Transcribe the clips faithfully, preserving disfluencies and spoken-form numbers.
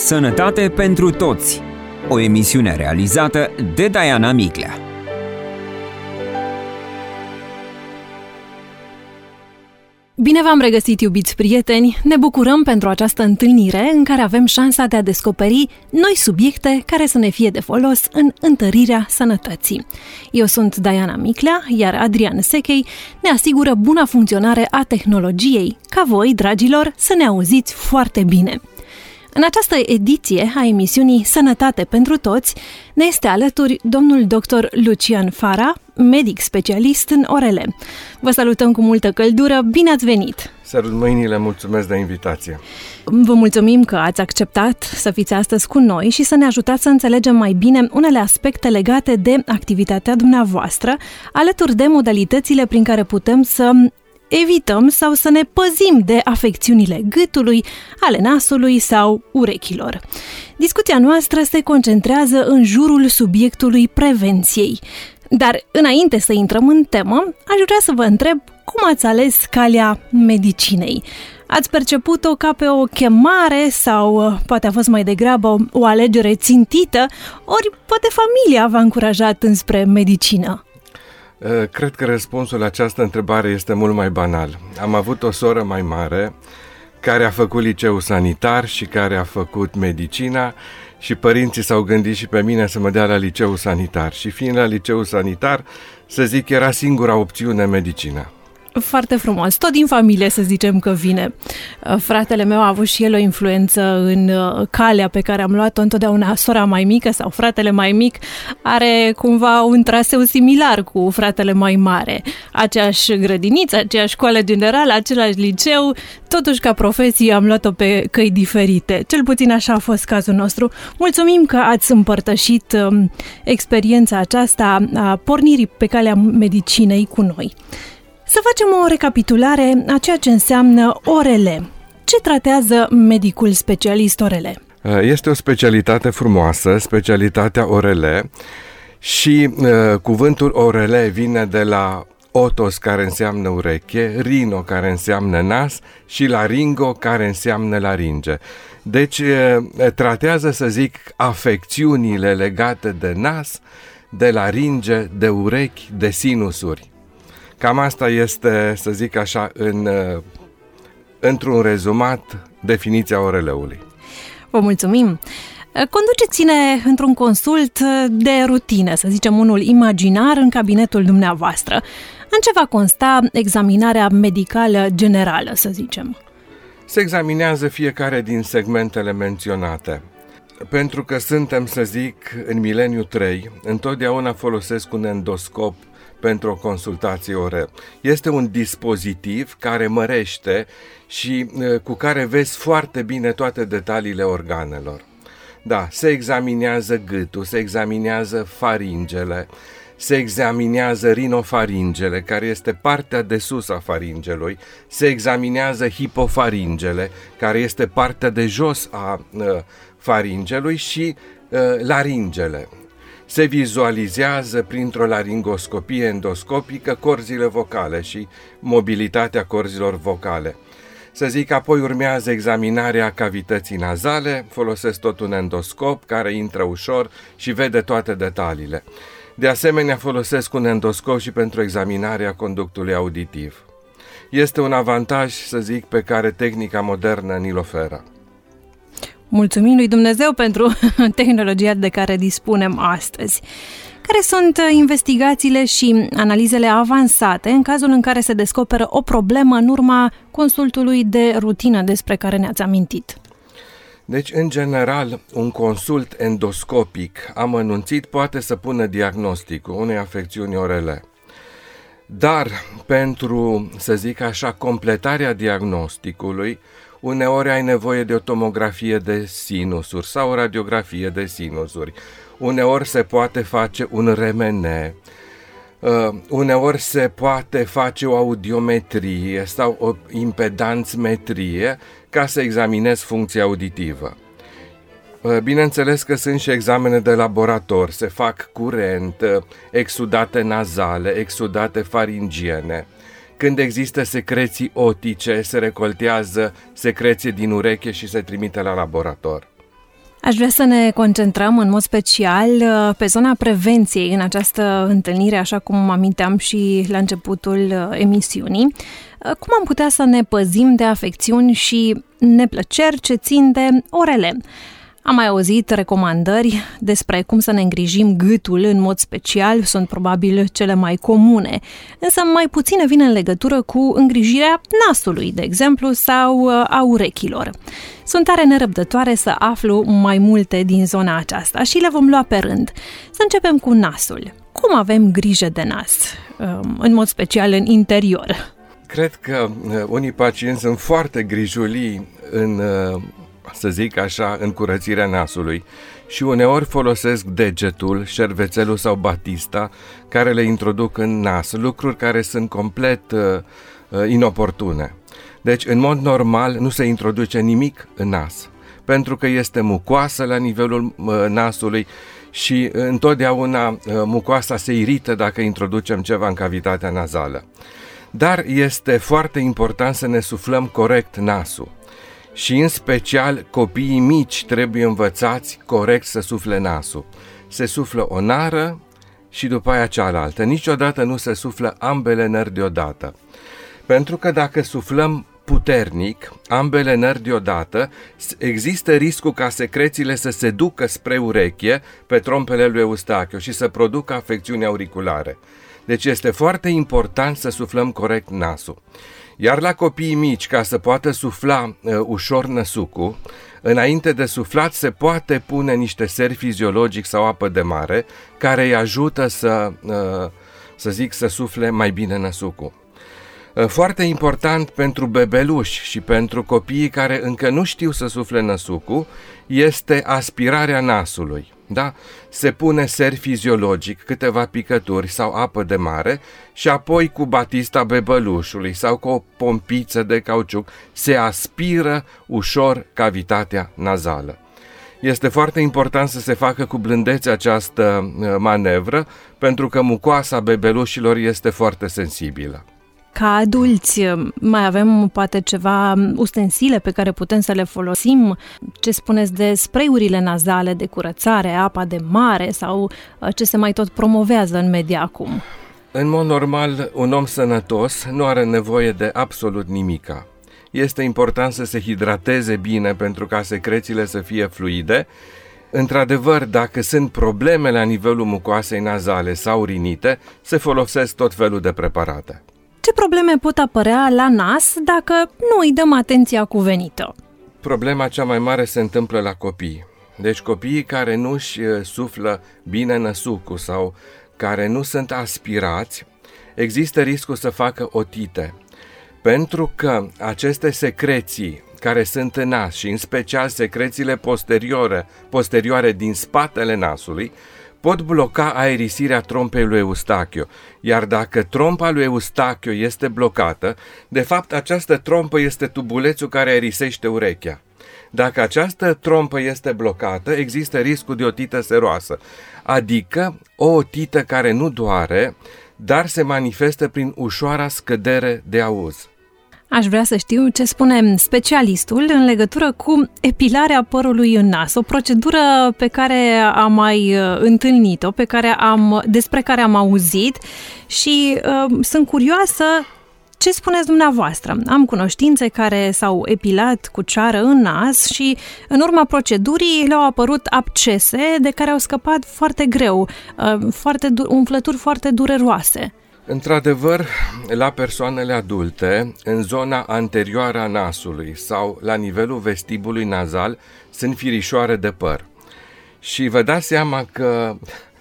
Sănătate pentru toți. O emisiune realizată de Diana Miclea. Bine v-am regăsit, iubiți prieteni! Ne bucurăm pentru această întâlnire în care avem șansa de a descoperi noi subiecte care să ne fie de folos în întărirea sănătății. Eu sunt Diana Miclea, iar Adrian Sechei ne asigură buna funcționare a tehnologiei, ca voi, dragilor, să ne auziți foarte bine. În această ediție a emisiunii Sănătate pentru toți ne este alături domnul doctor Lucian Fara, medic specialist în orele. Vă salutăm cu multă căldură, bine ați venit! Sărut mâinile, mulțumesc de invitație! Vă mulțumim că ați acceptat să fiți astăzi cu noi și să ne ajutați să înțelegem mai bine unele aspecte legate de activitatea dumneavoastră, alături de modalitățile prin care putem să evităm sau să ne păzim de afecțiunile gâtului, ale nasului sau urechilor. Discuția noastră se concentrează în jurul subiectului prevenției. Dar înainte să intrăm în temă, aș vrea să vă întreb cum ați ales calea medicinei. Ați perceput-o ca pe o chemare sau poate a fost mai degrabă o alegere țintită, ori poate familia v-a încurajat înspre medicină? Cred că răspunsul la această întrebare este mult mai banal. Am avut o soră mai mare care a făcut liceu sanitar și care a făcut medicina și părinții s-au gândit și pe mine să mă dea la liceu sanitar. Și fiind la liceu sanitar, să zic, era singura opțiune medicina. Foarte frumos. Tot din familie, să zicem că vine. Fratele meu a avut și el o influență în calea pe care am luat-o întotdeauna. Sora mai mică sau fratele mai mic are cumva un traseu similar cu fratele mai mare. Aceeași grădiniță, aceeași școală generală, același liceu, totuși ca profesie am luat-o pe căi diferite. Cel puțin așa a fost cazul nostru. Mulțumim că ați împărtășit experiența aceasta a pornirii pe calea medicinei cu noi. Să facem o recapitulare a ceea ce înseamnă orele. Ce tratează medicul specialist orele? Este o specialitate frumoasă, specialitatea orele, și uh, cuvântul orele vine de la otos, care înseamnă ureche, rhino, care înseamnă nas, și laringo, care înseamnă laringe. Deci uh, tratează, să zic, afecțiunile legate de nas, de laringe, de urechi, de sinusuri. Cam asta este, să zic așa, în, într-un rezumat, definiția oreleului. Vă mulțumim! Conduceți-ne într-un consult de rutină, să zicem unul imaginar, în cabinetul dumneavoastră. În ce va consta examinarea medicală generală, să zicem? Se examinează fiecare din segmentele menționate. Pentru că suntem, să zic, în mileniu trei, întotdeauna folosesc un endoscop pentru o consultație orală. Este un dispozitiv care mărește și cu care vezi foarte bine toate detaliile organelor. Da, se examinează gâtul, se examinează faringele, se examinează rinofaringele, care este partea de sus a faringelui, se examinează hipofaringele, care este partea de jos a uh, faringelui, și uh, laringele. Se vizualizează printr-o laringoscopie endoscopică corzile vocale și mobilitatea corzilor vocale. Să zic, apoi urmează examinarea cavității nazale, folosesc tot un endoscop care intră ușor și vede toate detaliile. De asemenea, folosesc un endoscop și pentru examinarea conductului auditiv. Este un avantaj, să zic, pe care tehnica modernă ni-l oferă. Mulțumim lui Dumnezeu pentru tehnologia de care dispunem astăzi. Care sunt investigațiile și analizele avansate în cazul în care se descoperă o problemă în urma consultului de rutină despre care ne-ați amintit? Deci, în general, un consult endoscopic amănunțit poate să pună diagnosticul unei afecțiuni orele. Dar, pentru, să zic așa, completarea diagnosticului, uneori ai nevoie de o tomografie de sinusuri sau o radiografie de sinusuri. Uneori se poate face un R M N, uh, uneori se poate face o audiometrie sau o impedanțmetrie ca să examinezi funcția auditivă. Uh, bineînțeles că sunt și examene de laborator, se fac curent, uh, exudate nazale, exudate faringiene. Când există secreții otice, se recoltează secreție din ureche și se trimite la laborator. Aș vrea să ne concentrăm în mod special pe zona prevenției în această întâlnire, așa cum aminteam și la începutul emisiunii. Cum am putea să ne păzim de afecțiuni și neplăceri ce țin de orele? Am mai auzit recomandări despre cum să ne îngrijim gâtul în mod special, sunt probabil cele mai comune, însă mai puține vin în legătură cu îngrijirea nasului, de exemplu, sau a urechilor. Sunt tare nerăbdătoare să aflu mai multe din zona aceasta și le vom lua pe rând. Să începem cu nasul. Cum avem grijă de nas, în mod special în interior? Cred că unii pacienți sunt foarte grijulii în, să zic așa, în curățirea nasului și uneori folosesc degetul, șervețelul sau batista care le introduc în nas, lucruri care sunt complet uh, inoportune. Deci, în mod normal, nu se introduce nimic în nas, pentru că este mucoasă la nivelul uh, nasului și întotdeauna uh, mucoasa se irită dacă introducem ceva în cavitatea nazală. Dar este foarte important să ne suflăm corect nasul. Și în special copiii mici trebuie învățați corect să sufle nasul. Se suflă o nară și după aia cealaltă. Niciodată nu se suflă ambele nări deodată. Pentru că dacă suflăm puternic ambele nări deodată, există riscul ca secrețiile să se ducă spre ureche pe trompele lui Eustachiu și să producă afecțiuni auriculare. Deci este foarte important să suflăm corect nasul. Iar la copiii mici, ca să poată sufla uh, ușor năsucul, înainte de suflat se poate pune niște seri fiziologic sau apă de mare care îi ajută să, uh, să zic, să sufle mai bine năsucul. Uh, foarte important pentru bebeluși și pentru copiii care încă nu știu să sufle năsucul este aspirarea nasului. Da? Se pune ser fiziologic, câteva picături sau apă de mare și apoi cu batista bebelușului sau cu o pompiță de cauciuc se aspiră ușor cavitatea nazală. Este foarte important să se facă cu blândețe această manevră pentru că mucoasa bebelușilor este foarte sensibilă. Ca adulți, mai avem poate ceva ustensile pe care putem să le folosim? Ce spuneți de spray-urile nazale de curățare, apa de mare sau ce se mai tot promovează în media acum? În mod normal, un om sănătos nu are nevoie de absolut nimica. Este important să se hidrateze bine pentru ca secrețiile să fie fluide. Într-adevăr, dacă sunt probleme la nivelul mucoasei nazale sau rinite, se folosesc tot felul de preparate. Ce probleme pot apărea la nas dacă nu îi dăm atenția cuvenită? Problema cea mai mare se întâmplă la copii. Deci copiii care nu-și suflă bine năsucul sau care nu sunt aspirați, există riscul să facă otite. Pentru că aceste secreții care sunt în nas și în special secrețiile posterioare, posterioare din spatele nasului, pot bloca aerisirea trompei lui Eustachiu, iar dacă trompa lui Eustachiu este blocată, de fapt această trompă este tubulețul care aerisește urechea. Dacă această trompă este blocată, există riscul de otită seroasă, adică o otită care nu doare, dar se manifestă prin ușoara scădere de auz. Aș vrea să știu ce spune specialistul în legătură cu epilarea părului în nas, o procedură pe care am mai întâlnit-o, pe care am, despre care am auzit și uh, sunt curioasă ce spuneți dumneavoastră. Am cunoștințe care s-au epilat cu ceară în nas și în urma procedurii le-au apărut abscese de care au scăpat foarte greu, uh, foarte, umflături foarte dureroase. Într-adevăr, la persoanele adulte, în zona anterioară a nasului sau la nivelul vestibului nazal, sunt firișoare de păr. Și vă dați seama că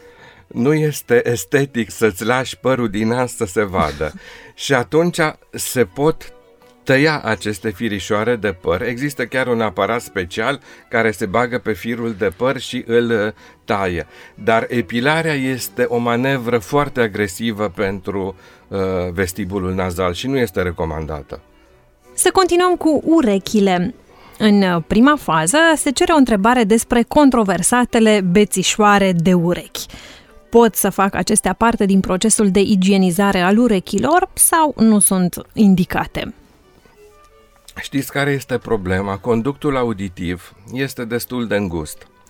nu este estetic să-ți lași părul din nas să se vadă. Și atunci se pot tăia aceste firișoare de păr. Există chiar un aparat special care se bagă pe firul de păr și îl taie. Dar epilarea este o manevră foarte agresivă pentru uh, vestibulul nazal și nu este recomandată. Să continuăm cu urechile. În prima fază se cere o întrebare despre controversatele bețișoare de urechi. Pot să fac acestea parte din procesul de igienizare al urechilor sau nu sunt indicate? Știți care este problema? Conductul auditiv este destul de îngust.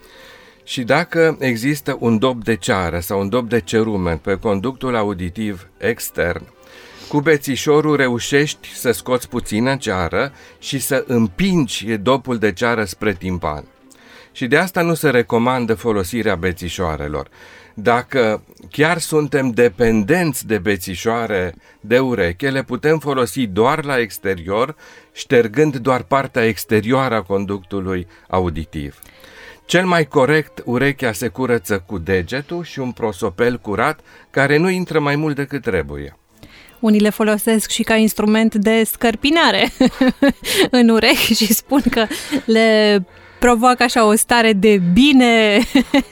Și dacă există un dop de ceară sau un dop de cerumen pe conductul auditiv extern, cu bețișorul reușești să scoți puțină ceară și să împingi dopul de ceară spre timpan. Și de asta nu se recomandă folosirea bețișoarelor. Dacă chiar suntem dependenți de bețișoare de ureche, le putem folosi doar la exterior, ștergând doar partea exterioară a conductului auditiv. Cel mai corect, urechea se curăță cu degetul și un prosopel curat care nu intră mai mult decât trebuie. Unii le folosesc și ca instrument de scărpinare în urechi și spun că le provoacă așa o stare de bine,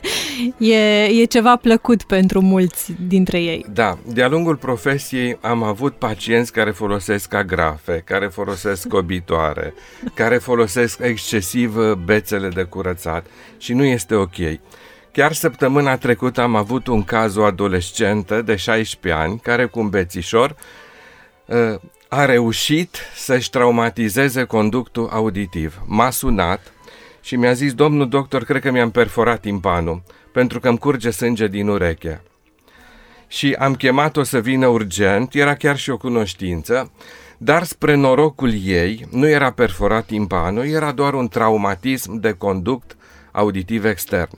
e, e ceva plăcut pentru mulți dintre ei. Da, de-a lungul profesiei am avut pacienți care folosesc agrafe, care folosesc scobitoare, care folosesc excesiv bețele de curățat și nu este ok. Chiar săptămâna trecută am avut un caz, o adolescentă de șaisprezece ani, care cu un bețișor a reușit să-și traumatizeze conductul auditiv. M-a sunat și mi-a zis: domnul doctor, cred că mi-am perforat timpanul, pentru că îmi curge sânge din ureche. Și am chemat-o să vină urgent, era chiar și o cunoștință, dar spre norocul ei nu era perforat timpanul, era doar un traumatism de conduct auditiv extern.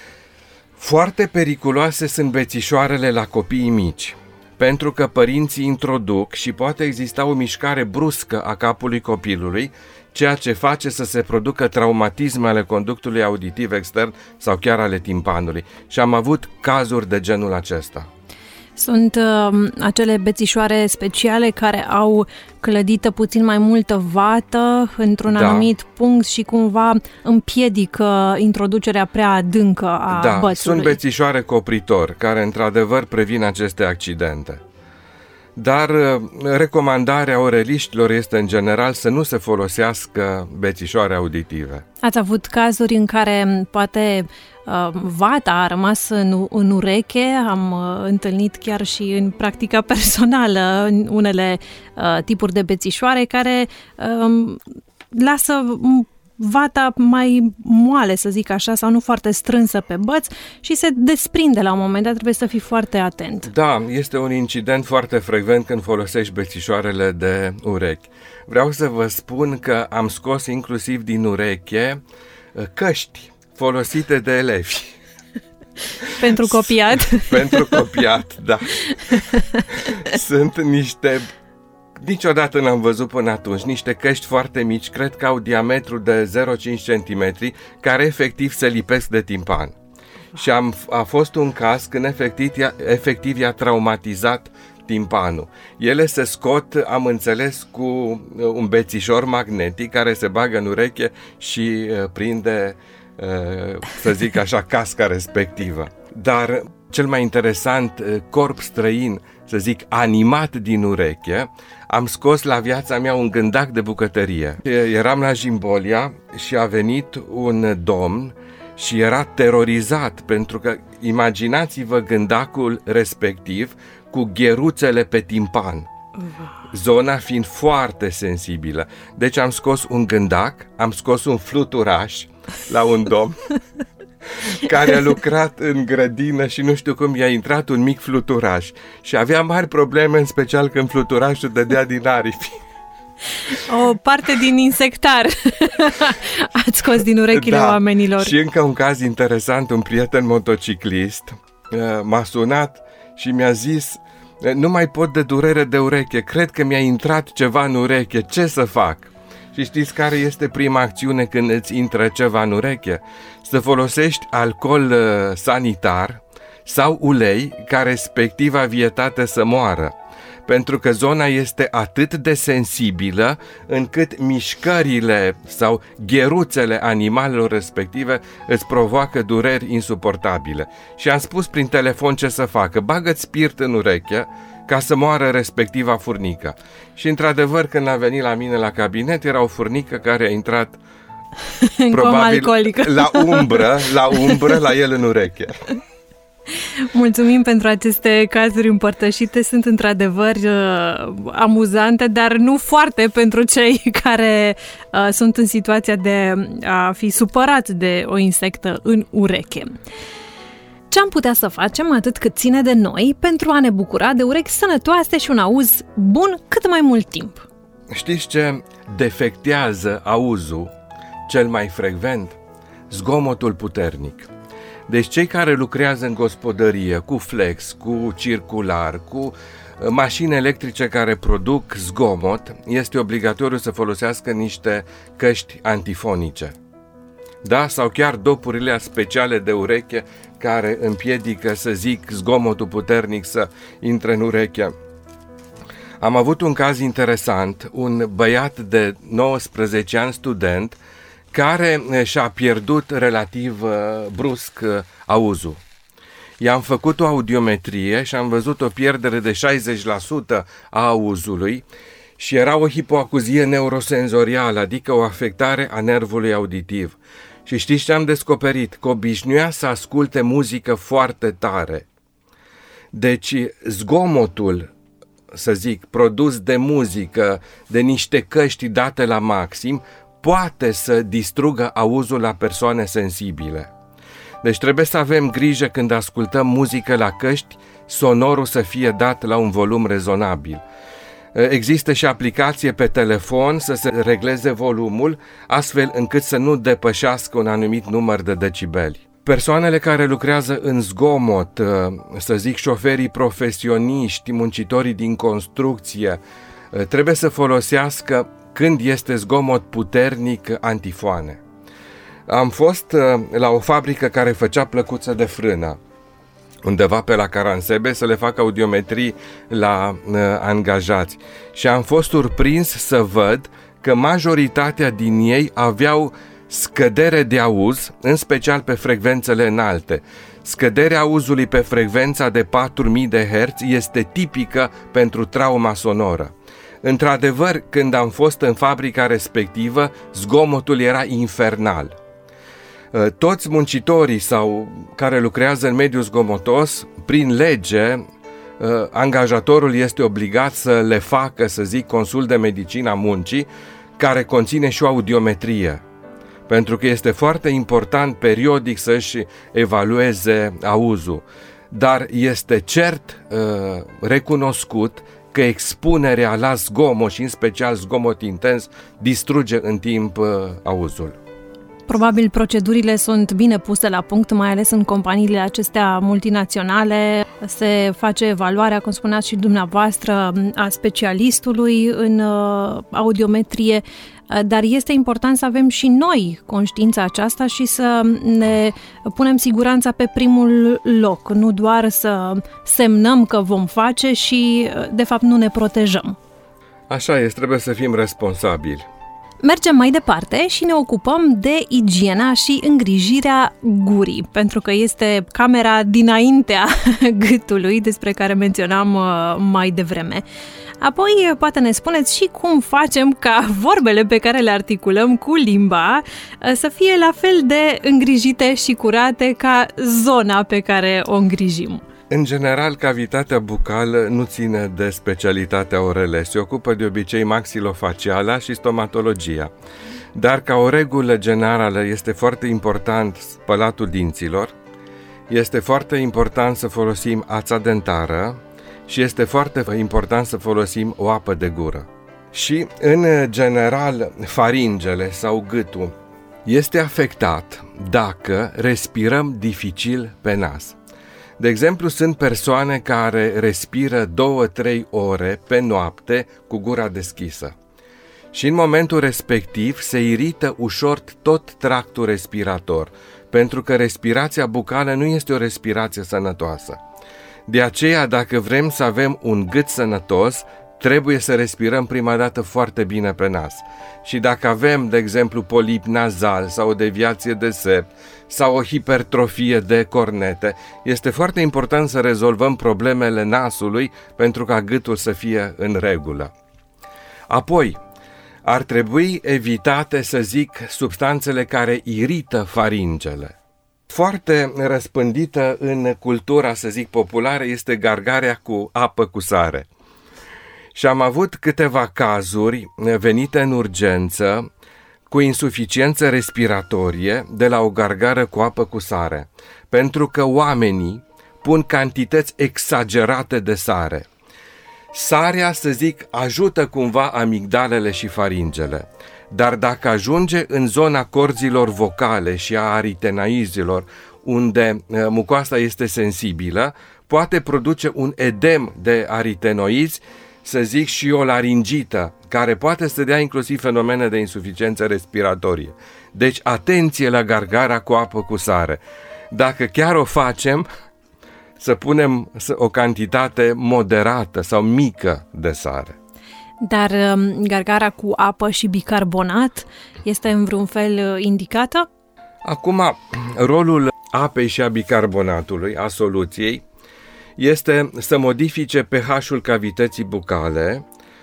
Foarte periculoase sunt bețișoarele la copiii mici, pentru că părinții introduc și poate exista o mișcare bruscă a capului copilului, ceea ce face să se producă traumatisme ale conductului auditiv extern sau chiar ale timpanului. Și am avut cazuri de genul acesta. Sunt uh, acele bețișoare speciale care au clădită puțin mai multă vată într-un da. anumit punct și cumva împiedică introducerea prea adâncă a da, bățului. Sunt bețișoare copritor, care într-adevăr previn aceste accidente. Dar recomandarea oreliștilor este în general să nu se folosească bețișoare auditive. Ați avut cazuri în care poate vata a rămas în, în ureche, am întâlnit chiar și în practica personală unele uh, tipuri de bețișoare care uh, lasă vata mai moale, să zic așa, sau nu foarte strânsă pe băț și se desprinde la un moment dat, trebuie să fii foarte atent. Da, este un incident foarte frecvent când folosești bețișoarele de urechi. Vreau să vă spun că am scos inclusiv din ureche căști folosite de elevi. Pentru copiat? Pentru copiat, da. Sunt niște... Niciodată n-am văzut până atunci niște căști foarte mici, cred că au diametru de zero virgulă cinci centimetri, care efectiv se lipesc de timpan. Și am, a fost un caz când efectiv, efectiv i-a traumatizat timpanul. Ele se scot, am înțeles, cu un bețișor magnetic care se bagă în ureche și uh, prinde, uh, să zic așa, casca respectivă. Dar cel mai interesant corp străin, să zic, animat din ureche, am scos la viața mea un gândac de bucătărie. Eram la Jimbolia și a venit un domn și era terorizat, pentru că imaginați-vă gândacul respectiv cu gheruțele pe timpan, zona fiind foarte sensibilă. Deci am scos un gândac, am scos un fluturaș la un domn care a lucrat în grădină și nu știu cum i-a intrat un mic fluturaș și avea mari probleme, în special când fluturașul dădea din aripi. O parte din insectar ați scos din urechile da. oamenilor. Și încă un caz interesant, un prieten motociclist m-a sunat și mi-a zis: nu mai pot de durere de ureche, cred că mi-a intrat ceva în ureche, ce să fac? Și știți care este prima acțiune când îți intră ceva în ureche? Să folosești alcool uh, sanitar sau ulei ca respectiva vietate să moară. Pentru că zona este atât de sensibilă încât mișcările sau gheruțele animalelor respective îți provoacă dureri insuportabile. Și am spus prin telefon ce să facă: bagă-ți spirit în ureche ca să moară respectiva furnică. Și într-adevăr, când a venit la mine la cabinet, era o furnică care a intrat probabil la umbră, la umbră, la el în ureche. Mulțumim pentru aceste cazuri împărtășite. Sunt într-adevăr uh, amuzante, dar nu foarte pentru cei care uh, sunt în situația de a fi supărați de o insectă în ureche. Ce am putea să facem, atât cât ține de noi, pentru a ne bucura de urechi sănătoase și un auz bun cât mai mult timp? Știți ce defectează auzul cel mai frecvent? Zgomotul puternic. Deci cei care lucrează în gospodărie cu flex, cu circular, cu mașini electrice care produc zgomot, este obligatoriu să folosească niște căști antifonice. Da? Sau chiar dopurile speciale de ureche care împiedică, să zic, zgomotul puternic să intre în ureche. Am avut un caz interesant, un băiat de nouăsprezece ani, student, care și-a pierdut relativ brusc auzul. I-am făcut o audiometrie și am văzut o pierdere de șaizeci la sută a auzului și era o hipoacuzie neurosenzorială, adică o afectare a nervului auditiv. Și știți ce am descoperit? Că obișnuia să asculte muzică foarte tare. Deci zgomotul, să zic, produs de muzică, de niște căști date la maxim, poate să distrugă auzul la persoane sensibile. Deci trebuie să avem grijă când ascultăm muzică la căști, sonorul să fie dat la un volum rezonabil. Există și aplicație pe telefon să se regleze volumul, astfel încât să nu depășească un anumit număr de decibeli. Persoanele care lucrează în zgomot, să zic șoferii profesioniști, muncitorii din construcție, trebuie să folosească, când este zgomot puternic, antifoane. Am fost la o fabrică care făcea plăcuță de frână, undeva pe la Caransebe, să le fac audiometrii la uh, angajați. Și am fost surprins să văd că majoritatea din ei aveau scădere de auz, în special pe frecvențele înalte. Scăderea auzului pe frecvența de patru mii de herți este tipică pentru trauma sonoră. Într-adevăr, când am fost în fabrica respectivă, zgomotul era infernal. Toți muncitorii sau care lucrează în mediul zgomotos, prin lege, angajatorul este obligat să le facă, să zic, consult de medicină a muncii, care conține și o audiometrie. Pentru că este foarte important periodic să-și evalueze auzul. Dar este cert recunoscut că expunerea la zgomot și în special zgomot intens distruge în timp auzul. Probabil procedurile sunt bine puse la punct, mai ales în companiile acestea multinaționale. Se face evaluarea, cum spuneați și dumneavoastră, a specialistului în audiometrie, dar este important să avem și noi conștiința aceasta și să ne punem siguranța pe primul loc, nu doar să semnăm că vom face și, de fapt, nu ne protejăm. Așa este, trebuie să fim responsabili. Mergem mai departe și ne ocupăm de igiena și îngrijirea gurii, pentru că este camera dinaintea gâtului, despre care menționam mai devreme. Apoi, poate ne spuneți și cum facem ca vorbele pe care le articulăm cu limba să fie la fel de îngrijite și curate ca zona pe care o îngrijim. În general, cavitatea bucală nu ține de specialitatea orele, se ocupă de obicei maxilofaciala și stomatologia. Dar ca o regulă generală este foarte important spălatul dinților, este foarte important să folosim ața dentară și este foarte important să folosim o apă de gură. Și, în general, faringele sau gâtul este afectat dacă respirăm dificil pe nas. De exemplu, sunt persoane care respiră două-trei ore pe noapte cu gura deschisă și în momentul respectiv se irită ușor tot tractul respirator, pentru că respirația bucală nu este o respirație sănătoasă. De aceea, dacă vrem să avem un gât sănătos, trebuie să respirăm prima dată foarte bine pe nas. Și dacă avem, de exemplu, polip nazal sau o deviație de sept sau o hipertrofie de cornete, este foarte important să rezolvăm problemele nasului pentru ca gâtul să fie în regulă. Apoi, ar trebui evitate, să zic, substanțele care irită faringele. foarte răspândită în cultura, să zic, populară este gargarea cu apă cu sare. Și am avut câteva cazuri venite în urgență cu insuficiență respiratorie de la o gargară cu apă cu sare, pentru că oamenii pun cantități exagerate de sare. Sarea, să zic, ajută cumva amigdalele și faringele, dar dacă ajunge în zona corzilor vocale și a aritenaizilor, unde mucoasa este sensibilă, poate produce un edem de aritenoizi, să zic, și o laringită, care poate să dea inclusiv fenomene de insuficiență respiratorie. Deci, atenție la gargara cu apă cu sare. Dacă chiar o facem, să punem o cantitate moderată sau mică de sare. Dar gargara cu apă și bicarbonat este în vreun fel indicată? Acum, rolul apei și a bicarbonatului, a soluției, este să modifice pH-ul cavității bucale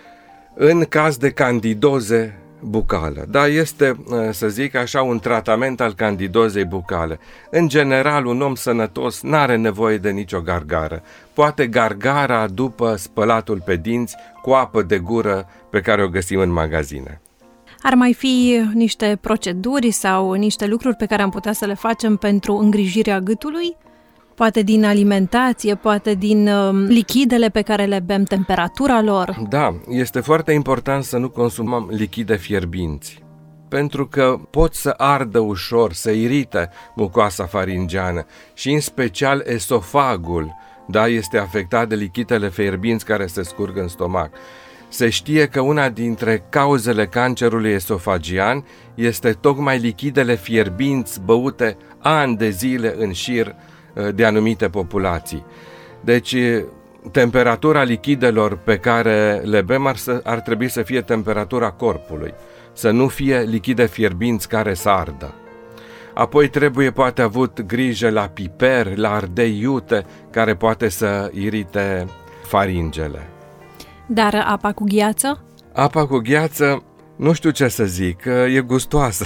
în caz de candidoze bucală. Da, este, să zic așa, un tratament al candidozei bucale. În general, un om sănătos n-are nevoie de nicio gargară. Poate gargara după spălatul pe dinți cu apă de gură pe care o găsim în magazine. Ar mai fi niște proceduri sau niște lucruri pe care am putea să le facem pentru îngrijirea gâtului? Poate din alimentație, poate din uh, lichidele pe care le bem, temperatura lor. Da, este foarte important să nu consumăm lichide fierbinți, pentru că pot să ardă ușor, să irite mucoasa faringeană și în special esofagul, da, este afectat de lichidele fierbinți care se scurg în stomac. Se știe că una dintre cauzele cancerului esofagian este tocmai lichidele fierbinți băute ani de zile în șir de anumite populații. Deci, temperatura lichidelor pe care le bem ar, să, ar trebui să fie temperatura corpului, să nu fie lichide fierbinți care să ardă. Apoi trebuie poate avut grijă la piper, la ardei iute, care poate să irite faringele. Dar apa cu gheață? Apa cu gheață, nu știu ce să zic, e gustoasă.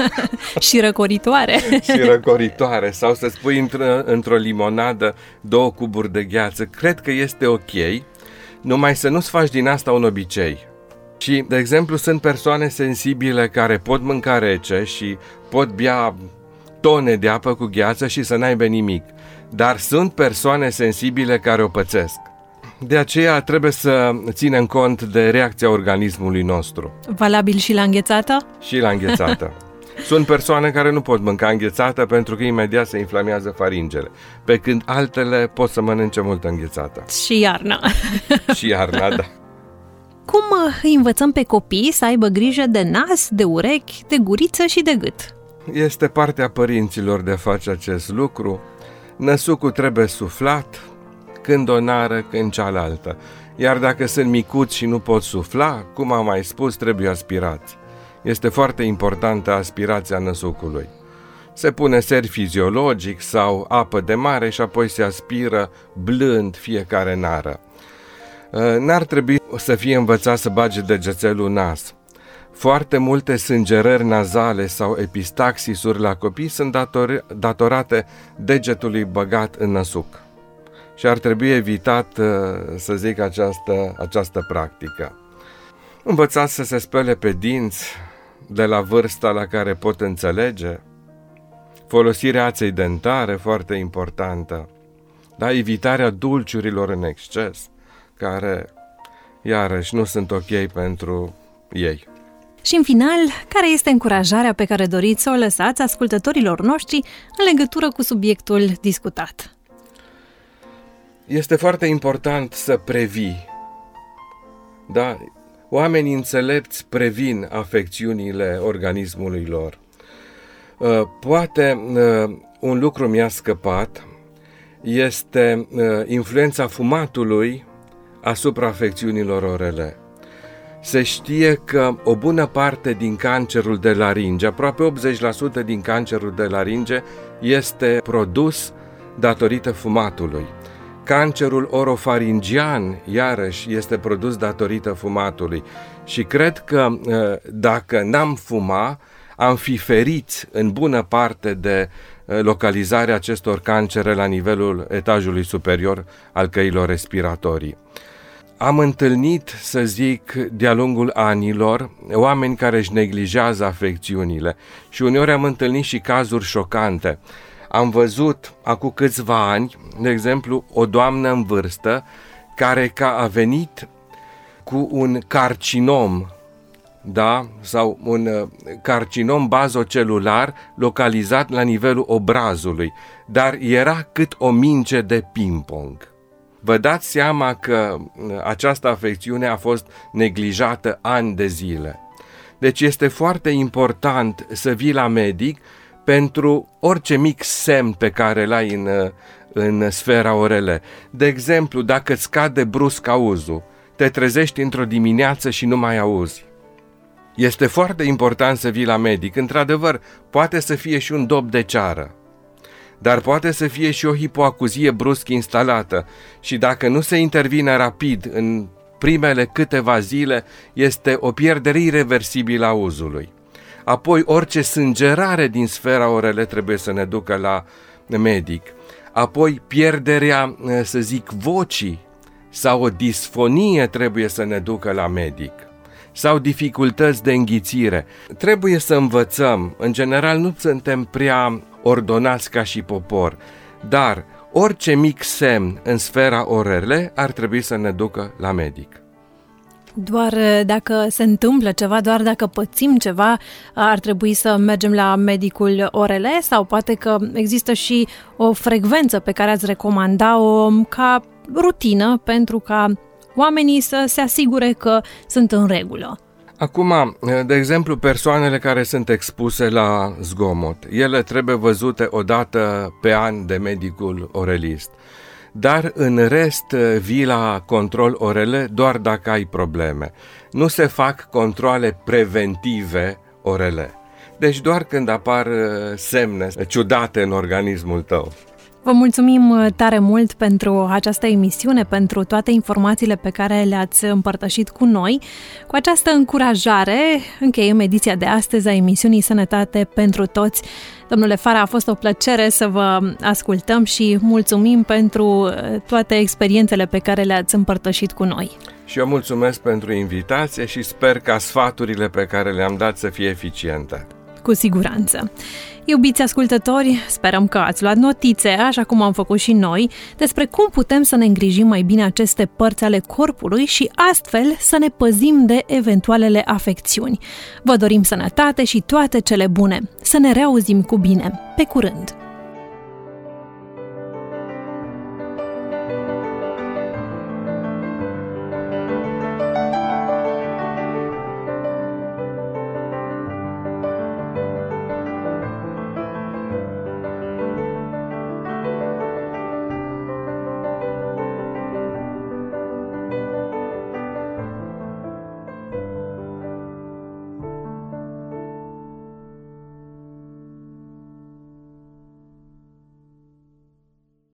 Și răcoritoare. Și răcoritoare. Sau să spui într- într-o limonadă două cuburi de gheață. Cred că este ok, numai să nu-ți faci din asta un obicei. Și, de exemplu, sunt persoane sensibile care pot mânca rece și pot bea tone de apă cu gheață și să n-aibă nimic. Dar sunt persoane sensibile care o pățesc. De aceea trebuie să ținem cont de reacția organismului nostru. Valabil și la înghețată? Și la înghețată. Sunt persoane care nu pot mânca înghețată pentru că imediat se inflamează faringele, pe când altele pot să mănânce multă înghețată. Și iarna. Și iarna, da. Cum îi învățăm pe copii să aibă grijă de nas, de urechi, de guriță și de gât? Este partea părinților de a face acest lucru. Năsucul trebuie suflat, când o nară, când cealaltă. Iar dacă sunt micuți și nu pot sufla, cum am mai spus, trebuie aspirați. Este foarte importantă aspirația năsucului. Se pune ser fiziologic sau apă de mare și apoi se aspiră blând fiecare nară. N-ar trebui să fie învățat să bage degețelul în nas. Foarte multe sângerări nazale sau epistaxisuri la copii sunt dator- datorate degetului băgat în năsuc. Și ar trebui evitat, să zic, această, această practică. Învățați să se spele pe dinți de la vârsta la care pot înțelege. Folosirea aței dentare, foarte importantă. Da, evitarea dulciurilor în exces, care, iarăși, nu sunt ok pentru ei. Și în final, care este încurajarea pe care doriți să o lăsați ascultătorilor noștri în legătură cu subiectul discutat? Este foarte important să previi. Da? Oamenii înțelepți previn afecțiunile organismului lor. Poate un lucru mi-a scăpat, este influența fumatului asupra afecțiunilor orele. Se știe că o bună parte din cancerul de laringe, aproape optzeci la sută din cancerul de laringe, este produs datorită fumatului. Cancerul orofaringian, iarăși, este produs datorită fumatului. Și cred că dacă n-am fuma, am fi feriți în bună parte de localizarea acestor cancere la nivelul etajului superior al căilor respiratorii. Am întâlnit, să zic, de-a lungul anilor, oameni care își neglijează afecțiunile și uneori am întâlnit și cazuri șocante. Am văzut, acum câțiva ani, de exemplu, o doamnă în vârstă care a venit cu un carcinom, da? sau un carcinom bazocelular localizat la nivelul obrazului, dar era cât o minge de ping-pong. Vă dați seama că această afecțiune a fost neglijată ani de zile. Deci este foarte important să vii la medic pentru orice mic semn pe care îl ai în, în sfera orelei. De exemplu, dacă îți scade brusc auzul, te trezești într-o dimineață și nu mai auzi. Este foarte important să vii la medic. Într-adevăr, poate să fie și un dop de ceară, dar poate să fie și o hipoacuzie brusc instalată și dacă nu se intervine rapid în primele câteva zile, este o pierdere ireversibilă a auzului. Apoi, orice sângerare din sfera orelei trebuie să ne ducă la medic. Apoi, pierderea, să zic, vocii sau o disfonie trebuie să ne ducă la medic. Sau dificultăți de înghițire. Trebuie să învățăm. În general, nu suntem prea ordonați ca și popor, dar orice mic semn în sfera orelei ar trebui să ne ducă la medic. Doar dacă se întâmplă ceva, doar dacă pățim ceva, ar trebui să mergem la medicul orele sau poate că există și o frecvență pe care ați recomanda-o ca rutină pentru ca oamenii să se asigure că sunt în regulă. Acum, de exemplu, persoanele care sunt expuse la zgomot, ele trebuie văzute o dată pe an de medicul orelist. Dar în rest vii la control orele doar dacă ai probleme. Nu se fac controle preventive orele. Deci doar când apar semne ciudate în organismul tău. Vă mulțumim tare mult pentru această emisiune, pentru toate informațiile pe care le-ați împărtășit cu noi. Cu această încurajare încheiem ediția de astăzi a emisiunii Sănătate pentru Toți. Domnule Fara, a fost o plăcere să vă ascultăm și mulțumim pentru toate experiențele pe care le-ați împărtășit cu noi. Și eu mulțumesc pentru invitație și sper ca sfaturile pe care le-am dat să fie eficiente. Cu siguranță. Iubiți ascultători, sperăm că ați luat notițe, așa cum am făcut și noi, despre cum putem să ne îngrijim mai bine aceste părți ale corpului și astfel să ne păzim de eventualele afecțiuni. Vă dorim sănătate și toate cele bune. Să ne reauzim cu bine. Pe curând!